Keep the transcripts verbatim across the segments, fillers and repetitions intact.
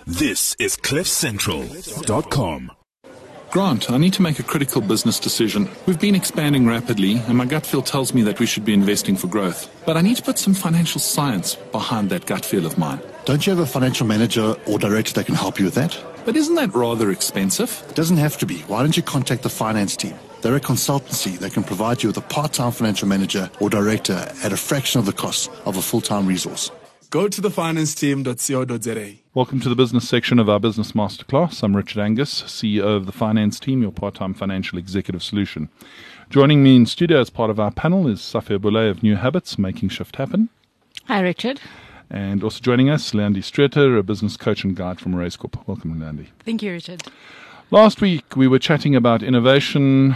This is cliff central dot com. Grant, I need to make a critical business decision. We've been expanding rapidly, and my gut feel tells me that we should be investing for growth. But I need to put some financial science behind that gut feel of mine. Don't you have a financial manager or director that can help you with that? But isn't that rather expensive? It doesn't have to be. Why don't you contact the finance team? They're a consultancy that can provide you with a part-time financial manager or director at a fraction of the cost of a full-time resource. Go to the finance team dot co dot za. Welcome to the business section of our Business Masterclass. I'm Richard Angus, C E O of the Finance Team, your part-time financial executive solution. Joining me in studio as part of our panel is Safia Boulay of New Habits, Making Shift Happen. Hi, Richard. And also joining us, Leandi Streeter, a business coach and guide from Raise Corp. Welcome, Leandi. Thank you, Richard. Last week, we were chatting about innovation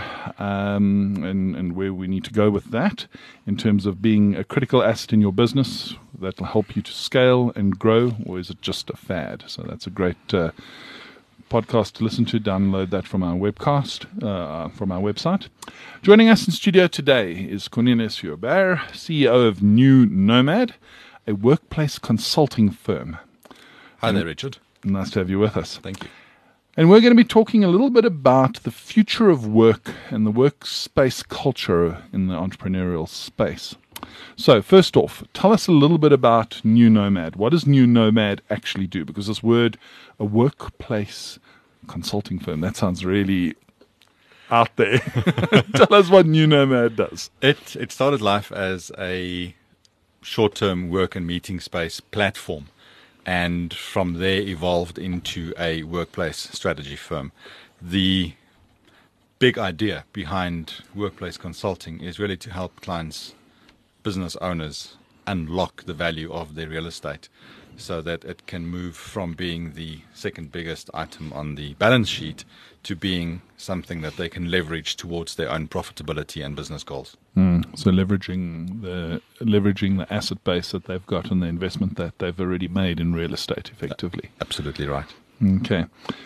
um, and, and where we need to go with that in terms of being a critical asset in your business that will help you to scale and grow, or is it just a fad? So that's a great uh, podcast to listen to. Download that from our webcast, uh, from our website. Joining us in studio today is Cornelius Joubert, C E O of New Nomad, a workplace consulting firm. Hi there, Richard. Nice to have you with us. Thank you. And we're going to be talking a little bit about the future of work and the workspace culture in the entrepreneurial space. So first off, tell us a little bit about New Nomad. What does New Nomad actually do? Because this word, a workplace consulting firm, that sounds really out there. Tell us what New Nomad does. It, it started life as a short-term work and meeting space platform, and from there evolved into a workplace strategy firm. The big idea behind workplace consulting is really to help clients, business owners, unlock the value of their real estate so that it can move from being the second biggest item on the balance sheet to being something that they can leverage towards their own profitability and business goals. Mm, so leveraging the leveraging the asset base that they've got and the investment that they've already made in real estate, effectively. Absolutely right. Okay.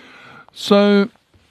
So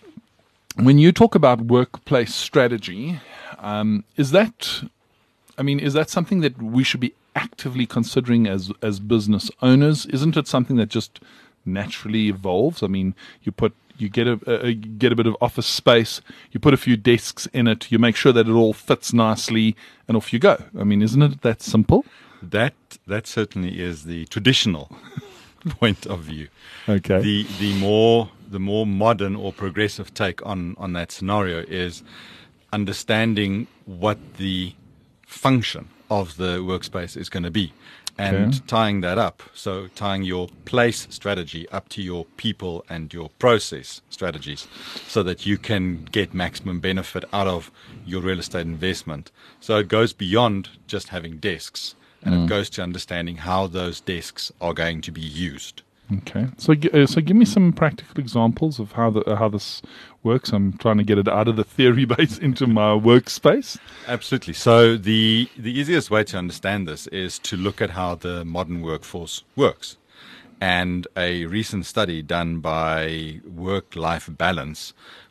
when you talk about workplace strategy, um, is that, I mean, is that something that we should be actively considering as as business owners? Isn't it something that just naturally evolves? I mean, you put you get a, a get a bit of office space, you put a few desks in it, you make sure that it all fits nicely, and off you go. I mean, isn't it that simple? That that certainly is the traditional point of view. Okay. The the more the more modern or progressive take on on that scenario is understanding what the function of the workspace is going to be, and Okay. tying that up. So tying your place strategy up to your people and your process strategies so that you can get maximum benefit out of your real estate investment. So it goes beyond just having desks, and it goes to understanding how those desks are going to be used. Okay. So gi- uh, so give me some practical examples of how the uh, how this works. I'm trying to get it out of the theory base into my workspace. Absolutely. So the the easiest way to understand this is to look at how the modern workforce works. And a recent study done by Work-Life Balance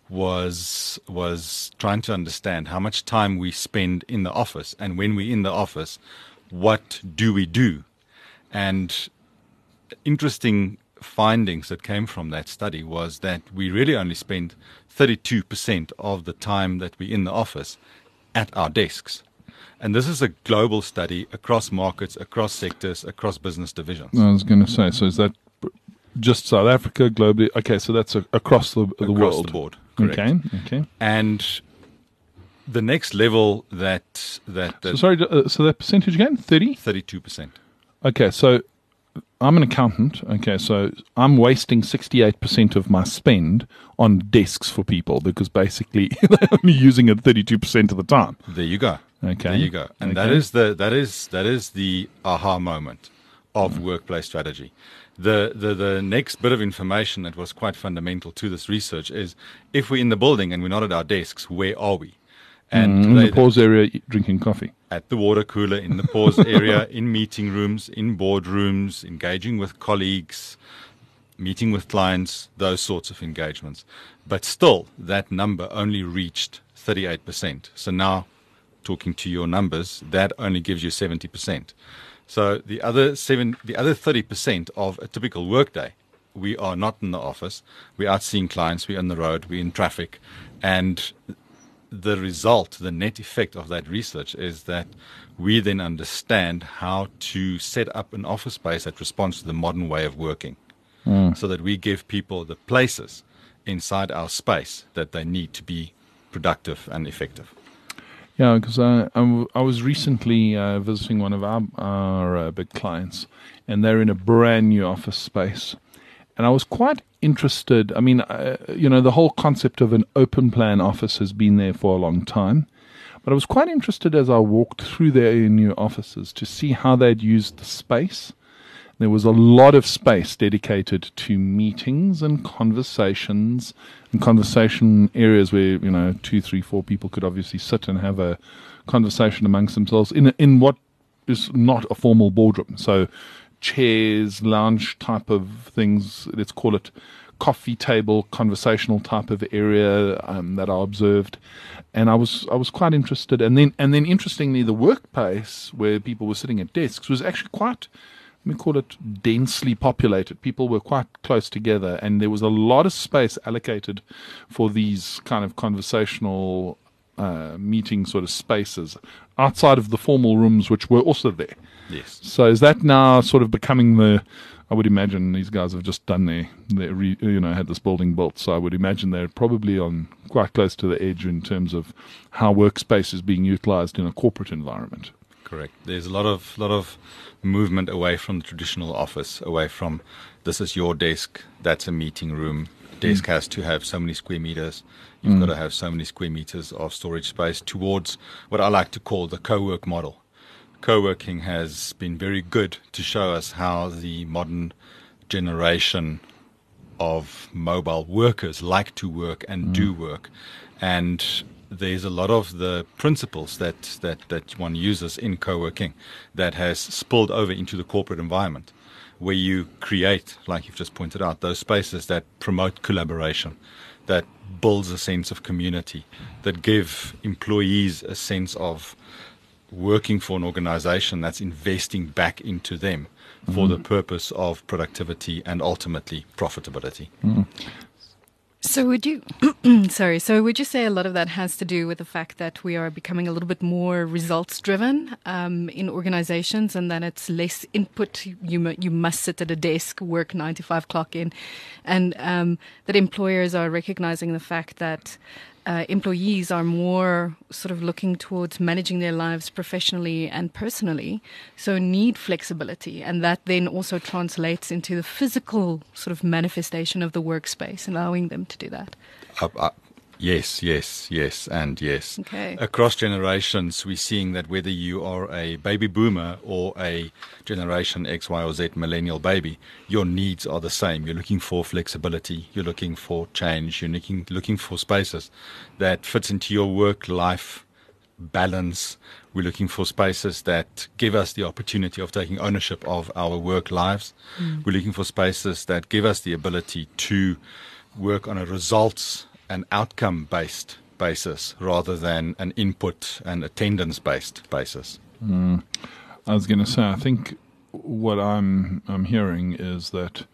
was was trying to understand how much time we spend in the office, and when we're in the office, what do we do? And interesting findings that came from that study was that we really only spend thirty-two percent of the time that we're in the office at our desks. And this is a global study across markets, across sectors, across business divisions. I was going to say, so is that just South Africa, globally? Okay, so that's a, across the, the across world. the board. Correct. Okay, okay. And the next level that that, that So sorry, uh, so that percentage again, thirty? thirty-two percent. Okay, so I'm an accountant. Okay, so I'm wasting sixty-eight percent of my spend on desks for people because basically they're only using it thirty-two percent of the time. There you go. Okay. There you go. And that Okay. is the that is that is the aha moment of workplace strategy. The, the the next bit of information that was quite fundamental to this research is if we're in the building and we're not at our desks, where are we? And Mm, in they- the pause area, e- drinking coffee. at the water cooler, in the pause area, in meeting rooms, in boardrooms, engaging with colleagues, meeting with clients, those sorts of engagements. But still, that number only reached thirty-eight percent. So now, talking to your numbers, that only gives you seventy percent. So the other seven, the other thirty percent of a typical workday we are not in the office. We're out seeing clients. We're on the road. We're in traffic. And the result, the net effect of that research is that we then understand how to set up an office space that responds to the modern way of working, mm. so that we give people the places inside our space that they need to be productive and effective. Yeah, because I, I, w- I was recently uh, visiting one of our, our uh, big clients, and they're in a brand new office space. And I was quite interested. I mean, uh, you know, the whole concept of an open plan office has been there for a long time. But I was quite interested as I walked through their new offices to see how they'd used the space. There was a lot of space dedicated to meetings and conversations and conversation areas where, you know, two, three, four people could obviously sit and have a conversation amongst themselves in in what is not a formal boardroom. So chairs, lounge type of things, let's call it coffee table, conversational type of area um, that I observed. And I was I was quite interested. And then and then interestingly, the workplace where people were sitting at desks was actually quite, let me call it, densely populated. People were quite close together, and there was a lot of space allocated for these kind of conversational uh, meeting sort of spaces outside of the formal rooms, which were also there. Yes. So is that now sort of becoming the, I would imagine these guys have just done their, their re, you know, had this building built. So I would imagine they're probably on quite close to the edge in terms of how workspace is being utilized in a corporate environment. Correct. There's a lot of lot of movement away from the traditional office, away from this is your desk, that's a meeting room. Desk mm. has to have so many square meters. You've mm. got to have so many square meters of storage space, towards what I like to call the co-work model. Co-working has been very good to show us how the modern generation of mobile workers like to work and mm. do work. And there's a lot of the principles that, that, that one uses in co-working that has spilled over into the corporate environment, where you create, like you've just pointed out, those spaces that promote collaboration, that builds a sense of community, that give employees a sense of working for an organization that's investing back into them for mm. the purpose of productivity and ultimately profitability. Mm. So would you, sorry, so would you say a lot of that has to do with the fact that we are becoming a little bit more results driven um, in organizations, and that it's less input, you mu- you must sit at a desk, work nine to five, clock in, and um, that employers are recognizing the fact that Uh, employees are more sort of looking towards managing their lives professionally and personally, so need flexibility, and that then also translates into the physical sort of manifestation of the workspace, allowing them to do that. Uh, uh, yes, yes, yes, and yes. Okay. Across generations, we're seeing that whether you are a baby boomer or a generation X, Y, or Z millennial baby, your needs are the same. You're looking for flexibility, you're looking for change, you're looking, looking for spaces that fits into your work-life balance. We're looking for spaces that give us the opportunity of taking ownership of our work lives. Mm. We're looking for spaces that give us the ability to work on a results and outcome-based basis rather than an input and attendance-based basis. Mm. I was going to say, I think what I'm I'm hearing is that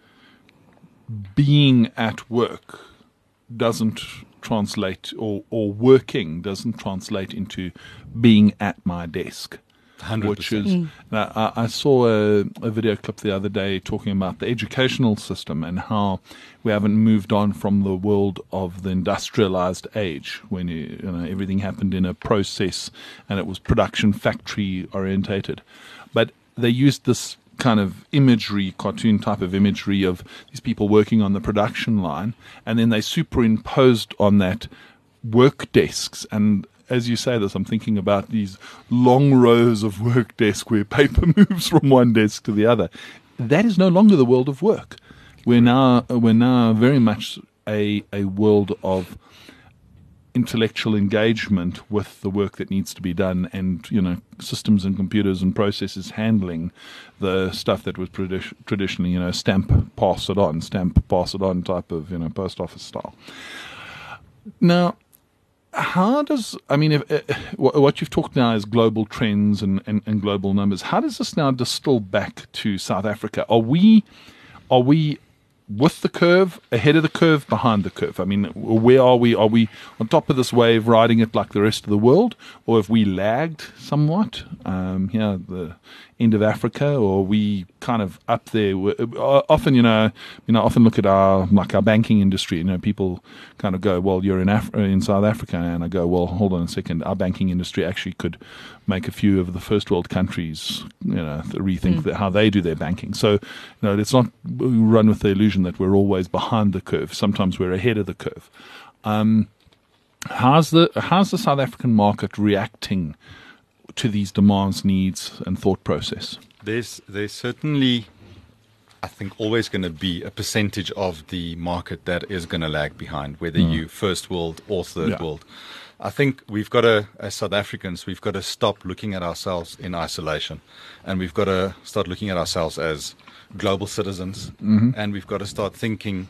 being at work doesn't translate, or, or working doesn't translate into being at my desk. one hundred percent. Which is, mm. I, I saw a, a video clip the other day talking about the educational system and how we haven't moved on from the world of the industrialized age, when you, you know, everything happened in a process and it was production factory orientated. But they used this kind of imagery, cartoon type of imagery of these people working on the production line, and then they superimposed on that work desks. And as you say this, I'm thinking about these long rows of work desks where paper moves from one desk to the other. That is no longer the world of work. We're now we're now very much a a world of intellectual engagement with the work that needs to be done, and, you know, systems and computers and processes handling the stuff that was tradi- traditionally, you know, stamp, pass it on, stamp, pass it on type of, you know, post office style. Now, how does, I mean, if, uh, what you've talked now is global trends and, and, and global numbers. How does this now distill back to South Africa? Are we, are we with the curve, ahead of the curve, behind the curve? I mean, where are we? Are we on top of this wave, riding it like the rest of the world, or have we lagged somewhat? Um, here, the end of Africa, or are we kind of up there? Often, you know, you know, often look at our like our banking industry. You know, people kind of go, "Well, you're in Af- in South Africa," and I go, "Well, hold on a second. Our banking industry actually could make a few of the first world countries, you know, rethink mm. the, how they do their banking." So, you know, let's not run with the illusion that we're always behind the curve. Sometimes we're ahead of the curve. Um, how's the how's the South African market reacting to these demands, needs, and thought process? There's there's certainly, I think, always going to be a percentage of the market that is going to lag behind, whether mm. you first world or third Yeah. world. I think we've got to, as South Africans, we've got to stop looking at ourselves in isolation, and we've got to start looking at ourselves as global citizens, Mm-hmm. and we've got to start thinking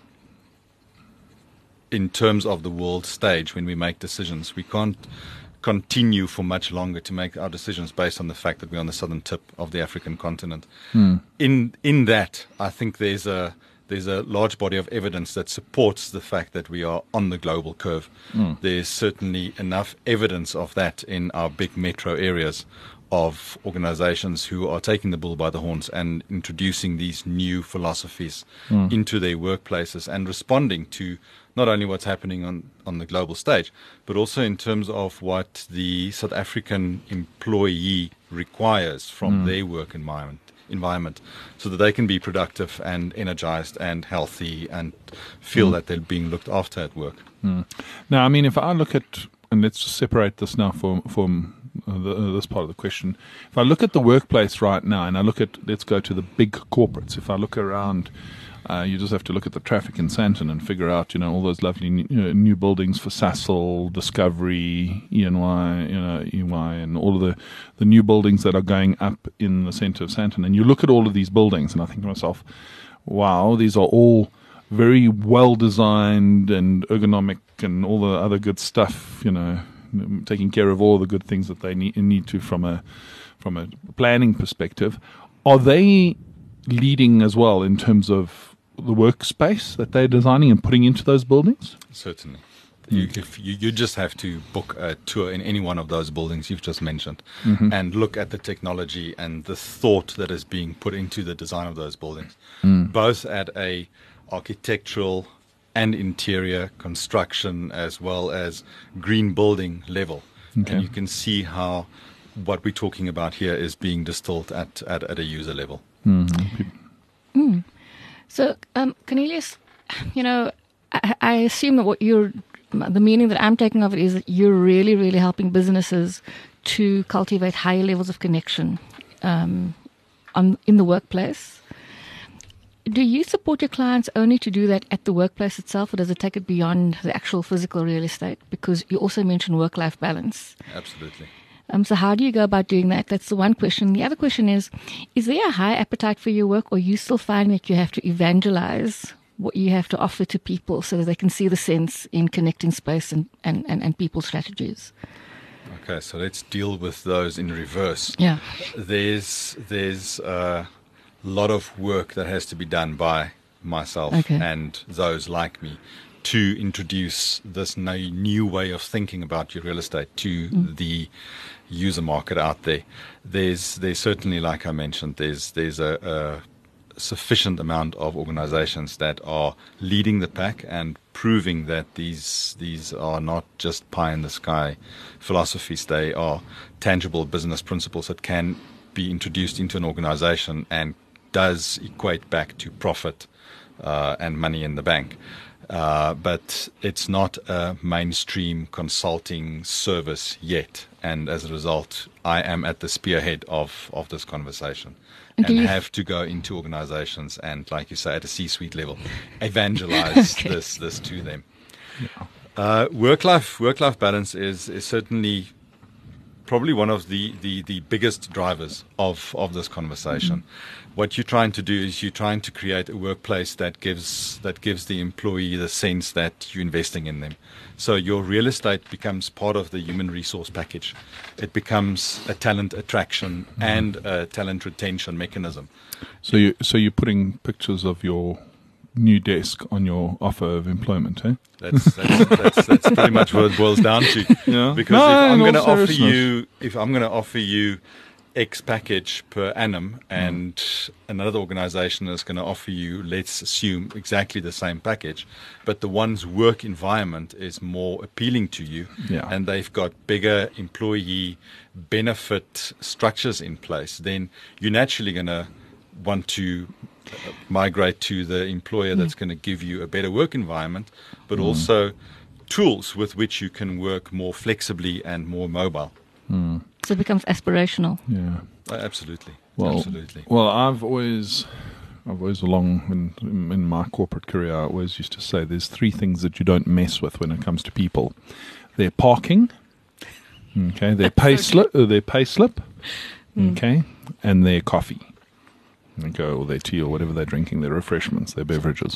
in terms of the world stage when we make decisions. We can't continue for much longer to make our decisions based on the fact that we're on the southern tip of the African continent. Mm. In in that, I think there's a there's a large body of evidence that supports the fact that we are on the global curve. Mm. There's certainly enough evidence of that in our big metro areas of organizations who are taking the bull by the horns and introducing these new philosophies Mm. into their workplaces and responding to not only what's happening on, on the global stage, but also in terms of what the South African employee requires from Mm. their work environment, environment, so that they can be productive and energized and healthy and feel Mm. that they're being looked after at work. Mm. Now, I mean, if I look at, and let's just separate this now from from uh, the, uh, this part of the question. If I look at the workplace right now, and I look at, let's go to the big corporates. If I look around, uh, you just have to look at the traffic in Sandton and figure out, you know, all those lovely new, you know, new buildings for Sasol, Discovery, E N Y, you know, E Y, and all of the, the new buildings that are going up in the center of Sandton. And you look at all of these buildings, and I think to myself, wow, these are all very well designed and ergonomic and all the other good stuff, you know, taking care of all the good things that they need, need to from a from a planning perspective. Are they leading as well in terms of the workspace that they're designing and putting into those buildings? Certainly. You, if you, you just have to book a tour in any one of those buildings you've just mentioned Mm-hmm. and look at the technology and the thought that is being put into the design of those buildings, Mm. both at a architectural and interior construction as well as green building level. Okay. And you can see how what we're talking about here is being distilled at, at, at a user level. Mm-hmm. So, um, Cornelius, you know, I, I assume that what you're, the meaning that I'm taking of it is that you're really, really helping businesses to cultivate higher levels of connection um, on in the workplace. Do you support your clients only to do that at the workplace itself, or does it take it beyond the actual physical real estate? Because you also mentioned work-life balance. Absolutely. Um, so how do you go about doing that? That's the one question. The other question is, is there a high appetite for your work, or you still find that you have to evangelize what you have to offer to people so that they can see the sense in connecting space and, and, and, and people strategies? Okay, so let's deal with those in reverse. Yeah. There's there's a lot of work that has to be done by myself Okay. and those like me to introduce this no- new way of thinking about your real estate to Mm. the user market out there. There's there's certainly, like I mentioned, there's there's a, a sufficient amount of organizations that are leading the pack and proving that these these are not just pie in the sky philosophies. They are tangible business principles that can be introduced into an organization and does equate back to profit uh, and money in the bank. Uh, but it's not a mainstream consulting service yet. And as a result, I am at the spearhead of, of this conversation And do and you- have to go into organizations and, like you say, at a C-suite level, evangelize Okay. this this to them. Uh, work-life work-life balance is, is certainly probably one of the, the, the biggest drivers of, of this conversation. Mm-hmm. What you're trying to do is you're trying to create a workplace that gives that gives the employee the sense that you're investing in them. So your real estate becomes part of the human resource package. It becomes a talent attraction mm-hmm. and a talent retention mechanism. So you so you're putting pictures of your new desk on your offer of employment, eh? That's that's, that's that's pretty much what it boils down to. Yeah. Because No, if I'm in going to all offer seriousness. you, if I'm going to offer you X package per annum, and mm. another organisation is going to offer you, let's assume, exactly the same package, but the one's work environment is more appealing to you, Yeah. and they've got bigger employee benefit structures in place, then you're naturally going to want to uh, migrate to the employer that's going to give you a better work environment, but Mm. also tools with which you can work more flexibly and more mobile. Mm. So it becomes aspirational. Yeah. Uh, absolutely. Well, absolutely. Well, I've always, I've always along in, in my corporate career, I always used to say there's three things that you don't mess with when it comes to people. Their parking, okay, their pay slip, uh, their pay slip, Mm. okay, and their coffee, okay, or their tea or whatever they're drinking, their refreshments, their beverages.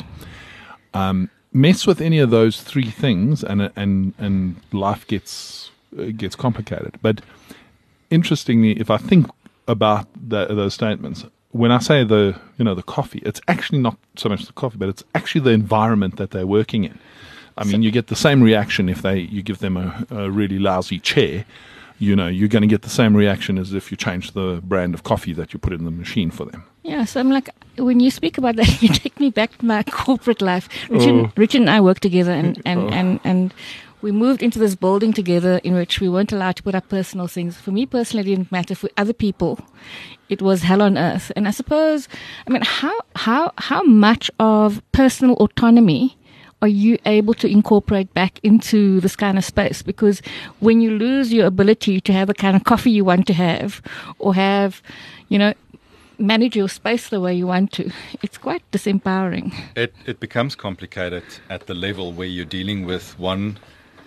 Um, mess with any of those three things, and and and life gets uh, gets complicated. But interestingly, if I think about the, those statements, when I say the you know the coffee, it's actually not so much the coffee, but it's actually the environment that they're working in. I mean, you get the same reaction if they you give them a, a really lousy chair. You know, you're going to get the same reaction as if you change the brand of coffee that you put in the machine for them. Yeah, so I'm like, when you speak about that, you take me back to my corporate life. Richard, Oh. Richard and I worked together, and, and, Oh. and, and we moved into this building together in which we weren't allowed to put up personal things. For me personally, it didn't matter. For other people, it was hell on earth. And I suppose, I mean, how how how much of personal autonomy are you able to incorporate back into this kind of space? Because when you lose your ability to have the kind of coffee you want to have, or have, you know, manage your space the way you want to, it's quite disempowering. It it becomes complicated at the level where you're dealing with one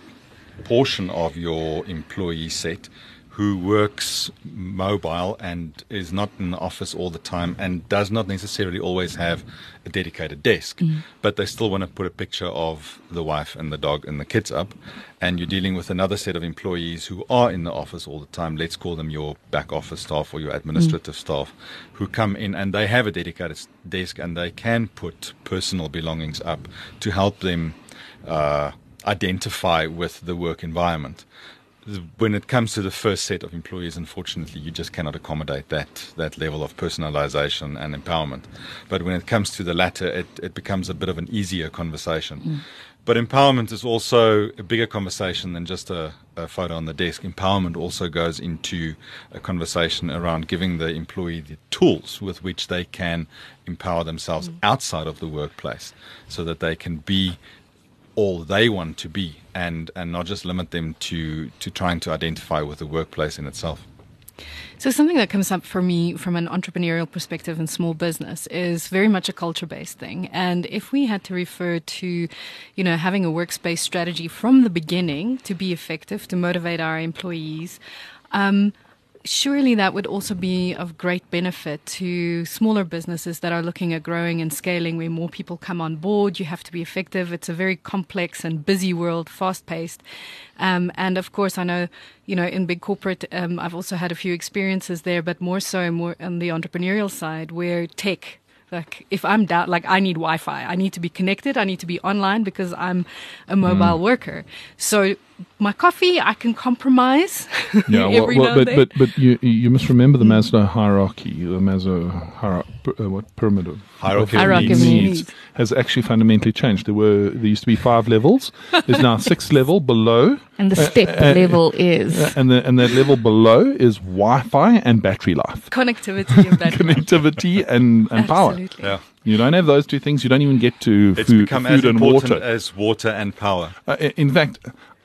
portion of your employee set who works mobile and is not in the office all the time and does not necessarily always have a dedicated desk, mm. but they still want to put a picture of the wife and the dog and the kids up, and you're dealing with another set of employees who are in the office all the time. Let's call them your back office staff or your administrative mm. staff, who come in and they have a dedicated desk and they can put personal belongings up to help them uh, identify with the work environment. When it comes to the first set of employees, unfortunately, you just cannot accommodate that that level of personalization and empowerment. But when it comes to the latter, it, it becomes a bit of an easier conversation. Mm. But empowerment is also a bigger conversation than just a, a photo on the desk. Empowerment also goes into a conversation around giving the employee the tools with which they can empower themselves mm. outside of the workplace so that they can be all they want to be, and, and not just limit them to, to trying to identify with the workplace in itself. So something that comes up for me from an entrepreneurial perspective in small business is very much a culture-based thing. And if we had to refer to, you know, having a workspace strategy from the beginning to be effective, to motivate our employees, um, surely that would also be of great benefit to smaller businesses that are looking at growing and scaling, where more people come on board. You have to be effective. It's a very complex and busy world, fast-paced. Um, and of course, I know, you know, in big corporate, um, I've also had a few experiences there, but more so more on the entrepreneurial side, where tech, like if I'm down, like I need Wi-Fi, I need to be connected, I need to be online because I'm a mobile mm. worker. So my coffee, I can compromise yeah, every well, well, now and but, then. but but you you must remember the Maslow hierarchy, the Maslow hier- uh, what pyramid of hierarchy, of hierarchy needs, of needs has actually fundamentally changed. There were there used to be five levels. There's now six level below, And the step uh, uh, level is uh, and the and that level below is Wi-Fi and battery life, Connectivity and battery life. connectivity and and power. Absolutely. Yeah. You don't have those two things. You don't even get to It's food, become food as and important water. as water and power. Uh, in fact,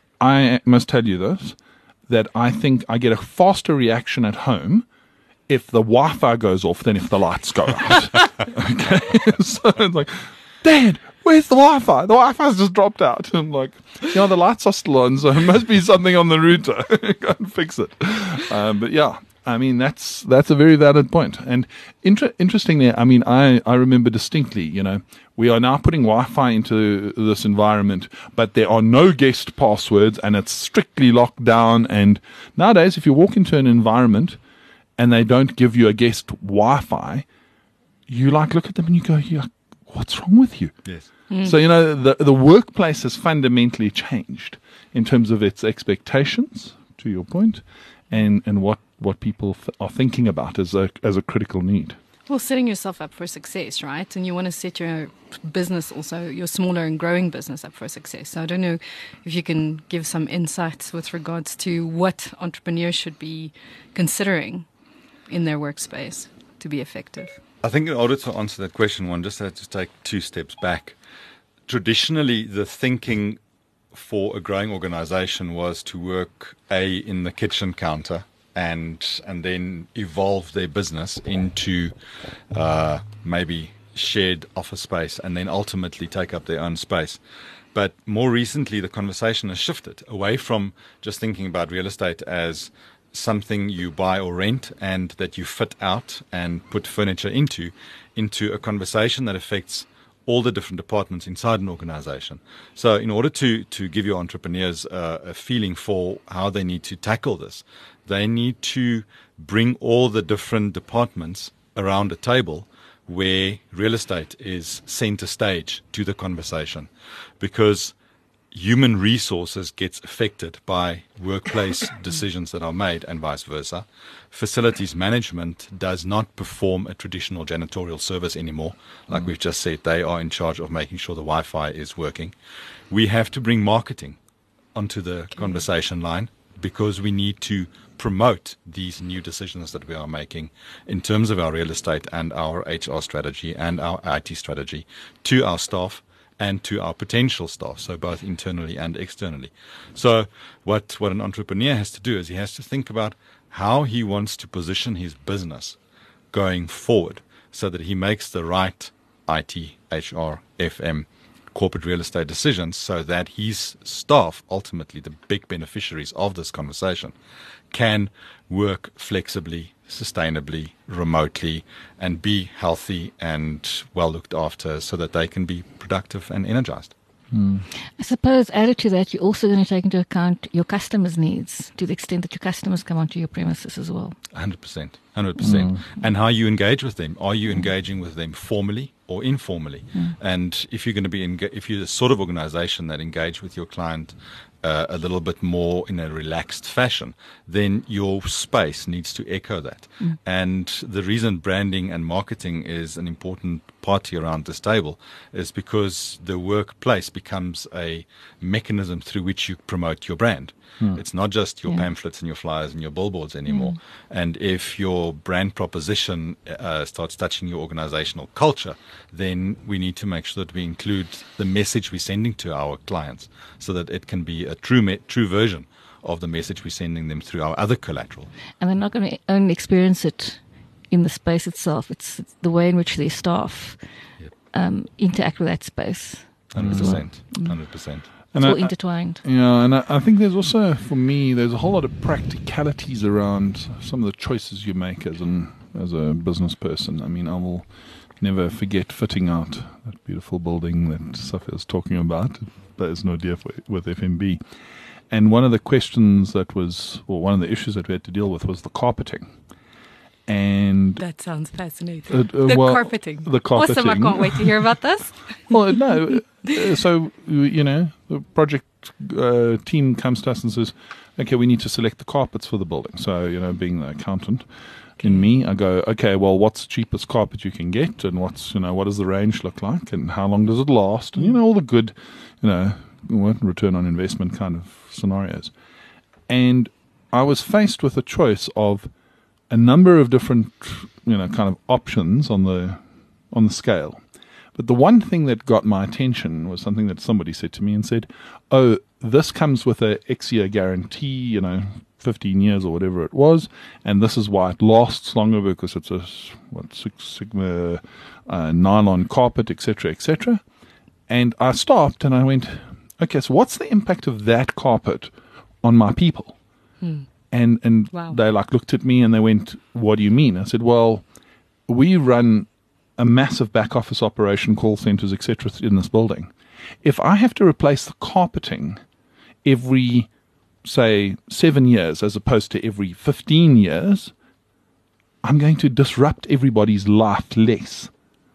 I must tell you this, that I think I get a faster reaction at home if the Wi-Fi goes off than if the lights go out. Okay? So it's like, Dad, where's the Wi-Fi? The Wi-Fi's just dropped out. I'm like, you know, the lights are still on, so it must be something on the router. Go and fix it. Um, but yeah, I mean, that's that's a very valid point. And inter- interestingly, I mean, I, I remember distinctly, you know, we are now putting Wi-Fi into this environment, but there are no guest passwords and it's strictly locked down. And nowadays, if you walk into an environment and they don't give you a guest Wi-Fi, you like look at them and you go, yeah, what's wrong with you? Yes. So, you know, the, the workplace has fundamentally changed in terms of its expectations, to your point, and, and what, what people th- are thinking about as a, as a critical need. Well, setting yourself up for success, right? And you want to set your business also, your smaller and growing business up for success. So I don't know if you can give some insights with regards to what entrepreneurs should be considering in their workspace to be effective. I think in order to answer that question, one just had to take two steps back. Traditionally, the thinking for a growing organization was to work, A, in the kitchen counter, and and then evolve their business into uh, maybe shared office space, and then ultimately take up their own space. But more recently, the conversation has shifted away from just thinking about real estate as something you buy or rent and that you fit out and put furniture into, into a conversation that affects all the different departments inside an organization. So in order to, to give your entrepreneurs uh, a feeling for how they need to tackle this, they need to bring all the different departments around a table where real estate is center stage to the conversation, because human resources gets affected by workplace decisions that are made and vice versa. Facilities management does not perform a traditional janitorial service anymore. Like mm. we've just said, they are in charge of making sure the Wi-Fi is working. We have to bring marketing onto the conversation line, because we need to promote these new decisions that we are making in terms of our real estate and our H R strategy and our I T strategy to our staff and to our potential staff, so both internally and externally. So what, what an entrepreneur has to do is he has to think about how he wants to position his business going forward so that he makes the right I T, H R, F M, corporate real estate decisions, so that his staff, ultimately the big beneficiaries of this conversation, can work flexibly, sustainably, remotely, and be healthy and well looked after so that they can be productive and energized. Mm. I suppose added to that, you're also going to take into account your customers' needs to the extent that your customers come onto your premises as well. one hundred percent. one hundred percent. Mm. And how you engage with them. Are you engaging with them formally or informally? Mm. And if you're going to be, enga- if you're the sort of organization that engage with your client uh, a little bit more in a relaxed fashion, then your space needs to echo that. Mm. And the reason branding and marketing is an important party around this table is because the workplace becomes a mechanism through which you promote your brand. Mm. It's not just your yeah. pamphlets and your flyers and your billboards anymore. Mm. And if your brand proposition uh, starts touching your organizational culture, then we need to make sure that we include the message we're sending to our clients so that it can be a true me- true version of the message we're sending them through our other collateral. And they're not going to only experience it in the space itself. It's, it's the way in which their staff yep. um, interact with that space. one hundred percent. one hundred percent. It's and all I, intertwined. Yeah, and I, I think there's also, for me, there's a whole lot of practicalities around some of the choices you make as an as a business person. I mean, I will never forget fitting out that beautiful building that Safia's talking about. That is no deal with F M B. And one of the questions that was, or one of the issues that we had to deal with was the carpeting. And that sounds fascinating. Uh, uh, the well, carpeting. The carpeting. Awesome! I can't wait to hear about this. Well, no. Uh, so you know, the project uh, team comes to us and says, "Okay, we need to select the carpets for the building." So you know, being the accountant okay. in me, I go, "Okay, well, what's the cheapest carpet you can get, and what's you know, what does the range look like, and how long does it last, and you know, all the good, you know, return on investment kind of scenarios." And I was faced with a choice of a number of different, you know, kind of options on the on the scale. But the one thing that got my attention was something that somebody said to me and said, "Oh, this comes with a X-year guarantee, you know, fifteen years or whatever it was, and this is why it lasts longer because it's a what Six Sigma uh, nylon carpet, et cetera, et cetera" And I stopped and I went, "Okay, so what's the impact of that carpet on my people?" Hmm. And and wow. they like looked at me and they went, "What do you mean?" I said, "Well, we run a massive back office operation, call centers, et cetera, in this building. If I have to replace the carpeting every, say, seven years as opposed to every fifteen years, I'm going to disrupt everybody's life less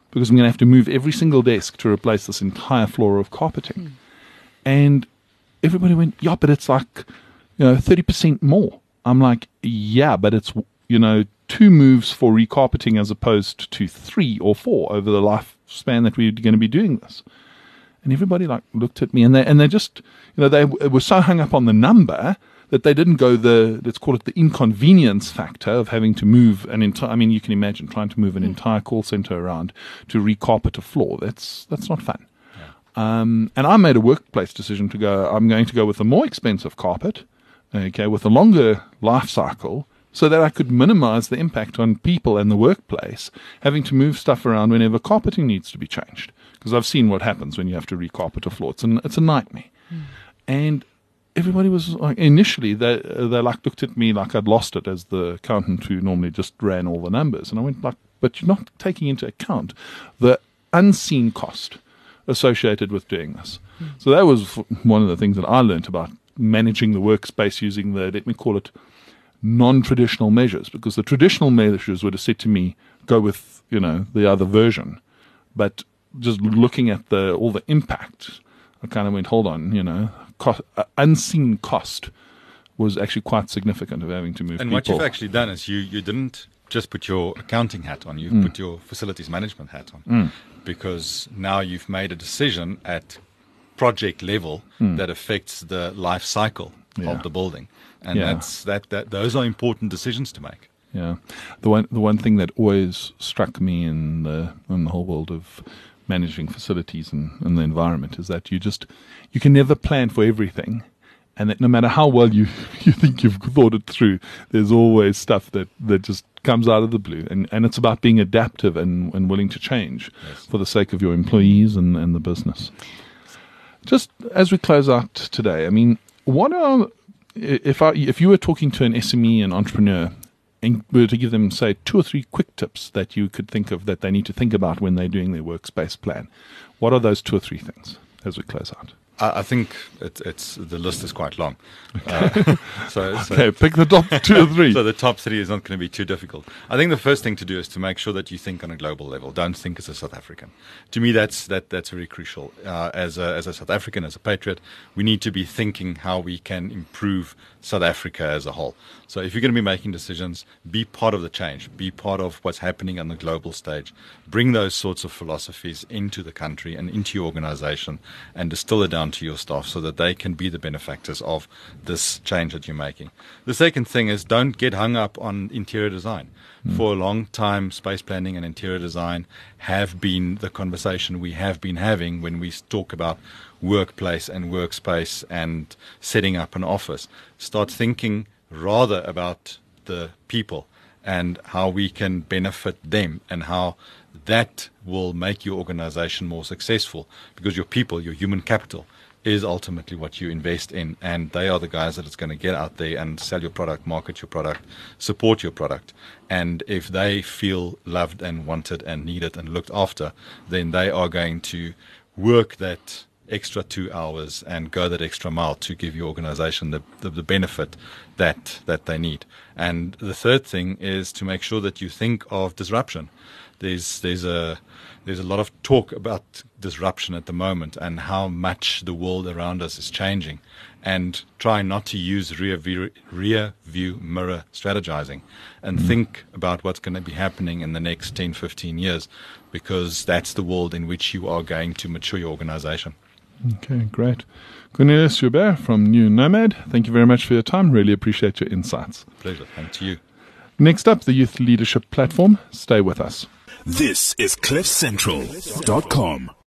because I'm going to have to move every single desk to replace this entire floor of carpeting. Mm. And everybody went, yeah, but it's like, you know, thirty percent more. I'm like, yeah, but it's, you know, two moves for recarpeting as opposed to three or four over the lifespan that we're going to be doing this. And everybody like looked at me, and they and they just, you know, they were so hung up on the number that they didn't go the, let's call it the inconvenience factor of having to move an entire, I mean, you can imagine trying to move an entire call center around to recarpet a floor. That's, that's not fun. Yeah. Um, and I made a workplace decision to go, I'm going to go with a more expensive carpet, okay, with a longer life cycle, so that I could minimize the impact on people and the workplace having to move stuff around whenever carpeting needs to be changed. Because I've seen what happens when you have to recarpet a floor. It's an, it's a nightmare. Mm. And everybody was like, initially, they, they like looked at me like I'd lost it as the accountant who normally just ran all the numbers. And I went like, but you're not taking into account the unseen cost associated with doing this. Mm. So that was one of the things that I learned about managing the workspace using the, let me call it, non-traditional measures, because the traditional measures would have said to me, go with, you know, the other version. But just looking at the all the impact, I kind of went, hold on, you know, cost, uh, unseen cost was actually quite significant of having to move and people. What you've actually done is you, you didn't just put your accounting hat on, you've mm. put your facilities management hat on. Mm. Because now you've made a decision at project level mm. that affects the life cycle yeah. of the building. And yeah. that's that, that those are important decisions to make. Yeah. The one the one thing that always struck me in the in the whole world of managing facilities and, and the environment is that you just you can never plan for everything, and that no matter how well you, you think you've thought it through, there's always stuff that, that just comes out of the blue. And, and it's about being adaptive and, and willing to change yes. for the sake of your employees and, and the business. Just as we close out today, I mean, what are If I, if you were talking to an S M E, an entrepreneur, and were to give them, say, two or three quick tips that you could think of that they need to think about when they're doing their workspace plan, what are those two or three things as we close out? I, I think it, it's the list is quite long. Uh, so, so okay, pick the top two or three. So the top three is not going to be too difficult. I think the first thing to do is to make sure that you think on a global level. Don't think as a South African. To me, that's that that's very crucial. Uh, as a as a South African, as a patriot, we need to be thinking how we can improve South Africa as a whole. So if you're going to be making decisions, be part of the change. Be part of what's happening on the global stage. Bring those sorts of philosophies into the country and into your organization, and distill it down to your staff so that they can be the benefactors of this change that you're making. The second thing is don't get hung up on interior design. Mm. For a long time, space planning and interior design have been the conversation we have been having when we talk about workplace and workspace and setting up an office. Start thinking rather about the people and how we can benefit them and how that will make your organization more successful, because your people, your human capital, is ultimately what you invest in, and they are the guys that it's going to get out there and sell your product, market your product, support your product. And if they feel loved and wanted and needed and looked after, then they are going to work that extra two hours and go that extra mile to give your organization the, the, the benefit that that they need. And the third thing is to make sure that you think of disruption. There's there's a there's a lot of talk about disruption at the moment and how much the world around us is changing, and try not to use rear view, rear view mirror strategizing and mm-hmm. think about what's going to be happening in the next ten, fifteen years, because that's the world in which you are going to mature your organization. Okay, great. Cornelius Joubert from New Nomad, thank you very much for your time. Really appreciate your insights. Pleasure. Thank you. Next up, the Youth Leadership Platform. Stay with us. This is cliff central dot com.